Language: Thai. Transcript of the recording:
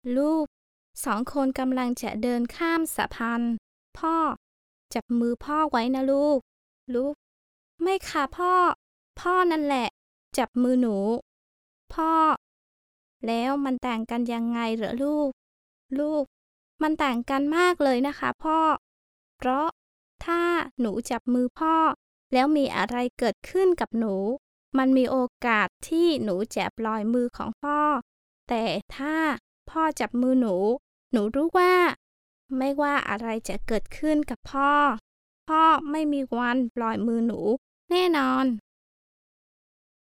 ลูกสองคนกำลังจะเดินข้ามสะพานพ่อจับมือพ่อไว้นะลูกไม่ค่ะพ่อพ่อนั่นแหละจับมือหนูพ่อแล้วมันต่างกันยังไงเหรอลูกมันต่างกันมากเลยนะคะพ่อเพราะถ้าหนูจับมือพ่อแล้วมีอะไรเกิดขึ้นกับหนูมันมีโอกาสที่หนูจะปล่อยมือของพ่อแต่ถ้าพ่อจับมือหนูรู้ว่าไม่ว่าอะไรจะเกิดขึ้นกับพ่อไม่มีวันปล่อยมือหนูแน่นอน